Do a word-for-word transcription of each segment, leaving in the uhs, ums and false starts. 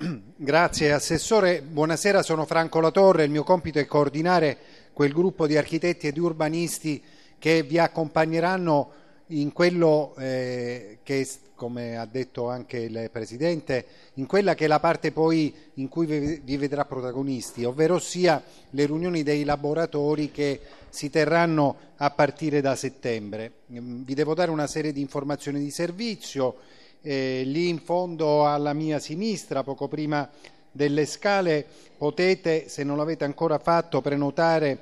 Grazie Assessore, buonasera, sono Franco Latorre, il mio compito è coordinare quel gruppo di architetti e di urbanisti che vi accompagneranno in quello eh, che, come ha detto anche il Presidente, in quella che è la parte poi in cui vi, vi vedrà protagonisti, ovvero sia le riunioni dei laboratori che si terranno a partire da settembre. Vi devo dare una serie di informazioni di servizio. Eh, lì in fondo alla mia sinistra, poco prima delle scale, potete, se non l'avete ancora fatto, prenotare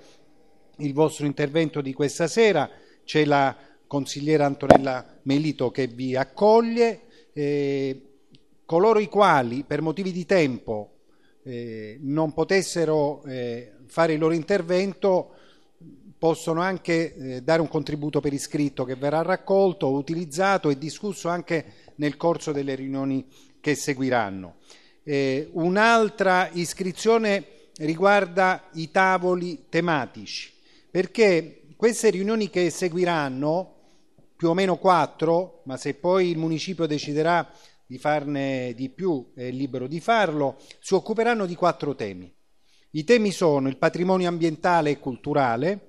il vostro intervento di questa sera. C'è la consigliera Antonella Melito che vi accoglie. Eh, coloro i quali per motivi di tempo eh, non potessero eh, fare il loro intervento possono anche eh, dare un contributo per iscritto che verrà raccolto, utilizzato e discusso anche nel corso delle riunioni che seguiranno. Eh, un'altra iscrizione riguarda i tavoli tematici, perché queste riunioni che seguiranno, più o meno quattro, ma se poi il municipio deciderà di farne di più è libero di farlo, si occuperanno di quattro temi. I temi sono il patrimonio ambientale e culturale,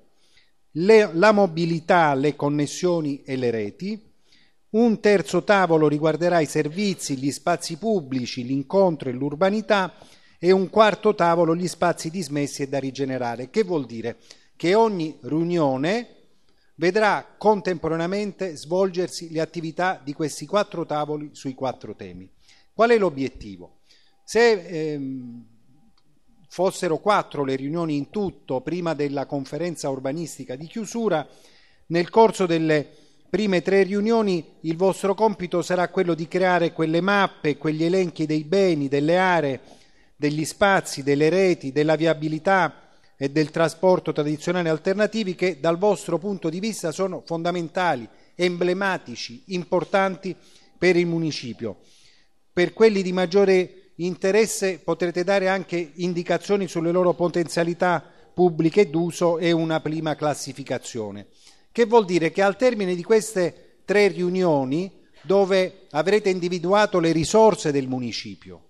le, la mobilità, le connessioni e le reti. Un terzo tavolo riguarderà i servizi, gli spazi pubblici, l'incontro e l'urbanità, e un quarto tavolo gli spazi dismessi e da rigenerare. Che vuol dire? Che ogni riunione vedrà contemporaneamente svolgersi le attività di questi quattro tavoli sui quattro temi. Qual è l'obiettivo? Se ehm, fossero quattro le riunioni in tutto prima della conferenza urbanistica di chiusura, nel corso delle prime tre riunioni il vostro compito sarà quello di creare quelle mappe, quegli elenchi dei beni, delle aree, degli spazi, delle reti, della viabilità e del trasporto tradizionale alternativi che dal vostro punto di vista sono fondamentali, emblematici, importanti per il municipio. Per quelli di maggiore interesse potrete dare anche indicazioni sulle loro potenzialità pubbliche d'uso e una prima classificazione. Che vuol dire che al termine di queste tre riunioni, dove avrete individuato le risorse del municipio,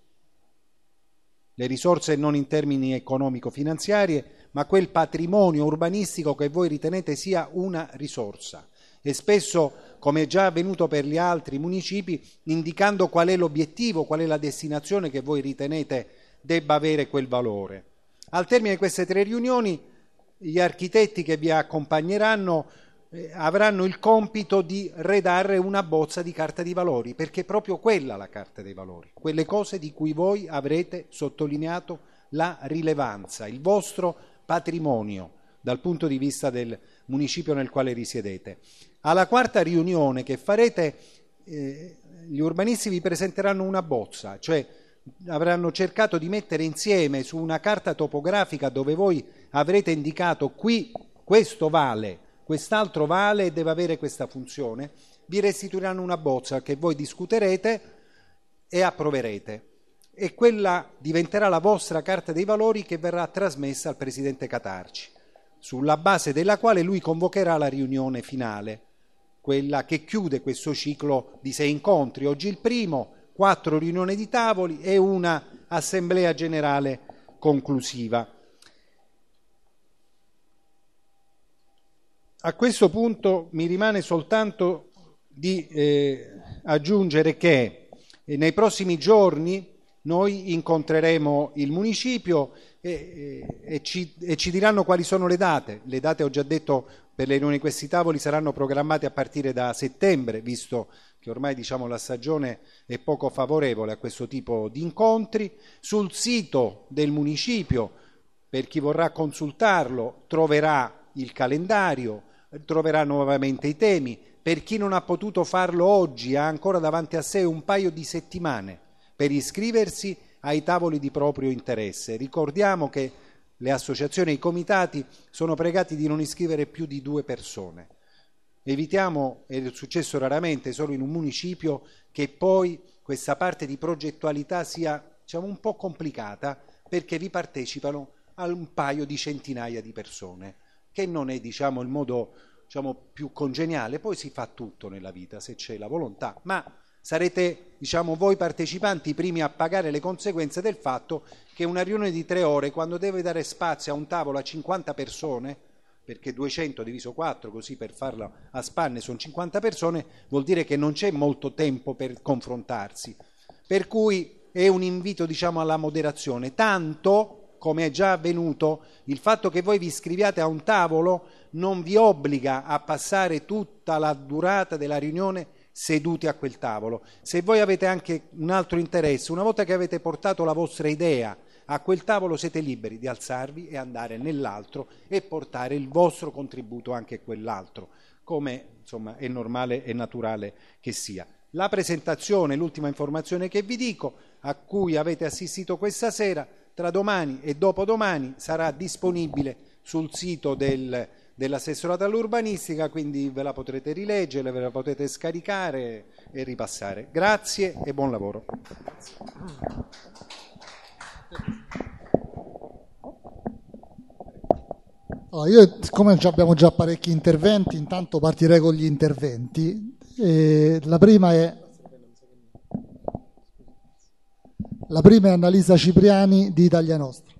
le risorse non in termini economico-finanziarie, ma quel patrimonio urbanistico che voi ritenete sia una risorsa, e spesso, come è già avvenuto per gli altri municipi, indicando qual è l'obiettivo, qual è la destinazione che voi ritenete debba avere quel valore. Al termine di queste tre riunioni, gli architetti che vi accompagneranno eh, avranno il compito di redare una bozza di carta di valori, perché è proprio quella la carta dei valori, quelle cose di cui voi avrete sottolineato la rilevanza, il vostro patrimonio dal punto di vista del municipio nel quale risiedete. Alla quarta riunione che farete, eh, gli urbanisti vi presenteranno una bozza, cioè avranno cercato di mettere insieme su una carta topografica dove voi avrete indicato qui questo vale, quest'altro vale e deve avere questa funzione, vi restituiranno una bozza che voi discuterete e approverete, e quella diventerà la vostra carta dei valori che verrà trasmessa al Presidente Catarci, sulla base della quale lui convocherà la riunione finale, quella che chiude questo ciclo di sei incontri. Oggi il primo, quattro riunioni di tavoli e una assemblea generale conclusiva. A questo punto mi rimane soltanto di eh, aggiungere che eh, nei prossimi giorni noi incontreremo il municipio e, e, e, ci, e ci diranno quali sono le date. Le date, ho già detto, per le riunioni di questi tavoli saranno programmate a partire da settembre, visto che ormai diciamo la stagione è poco favorevole a questo tipo di incontri. Sul sito del municipio, per chi vorrà consultarlo, troverà il calendario, troverà nuovamente i temi. Per chi non ha potuto farlo oggi, ha ancora davanti a sé un paio di settimane per iscriversi ai tavoli di proprio interesse. Ricordiamo che le associazioni e i comitati sono pregati di non iscrivere più di due persone. Evitiamo, ed è successo raramente solo in un municipio, che poi questa parte di progettualità sia, diciamo, un po' complicata, perché vi partecipano a un paio di centinaia di persone, che non è, diciamo, il modo, diciamo, più congeniale. Poi si fa tutto nella vita se c'è la volontà, ma sarete, diciamo, voi partecipanti i primi a pagare le conseguenze del fatto che una riunione di tre ore, quando deve dare spazio a un tavolo a cinquanta persone, perché duecento diviso quattro, così per farlo a spanne sono cinquanta persone, vuol dire che non c'è molto tempo per confrontarsi. Per cui è un invito, diciamo, alla moderazione, tanto come è già avvenuto, il fatto che voi vi iscriviate a un tavolo non vi obbliga a passare tutta la durata della riunione seduti a quel tavolo. Se voi avete anche un altro interesse, una volta che avete portato la vostra idea a quel tavolo, siete liberi di alzarvi e andare nell'altro e portare il vostro contributo anche a quell'altro, come insomma è normale e naturale che sia. La presentazione, l'ultima informazione che vi dico, a cui avete assistito questa sera, tra domani e dopodomani sarà disponibile sul sito del, dell'assessorato all'urbanistica, quindi ve la potrete rileggere, ve la potete scaricare e ripassare. Grazie e buon lavoro. Allora, io, siccome abbiamo già parecchi interventi, intanto partirei con gli interventi. E la prima è La prima è Annalisa Cipriani di Italia Nostra.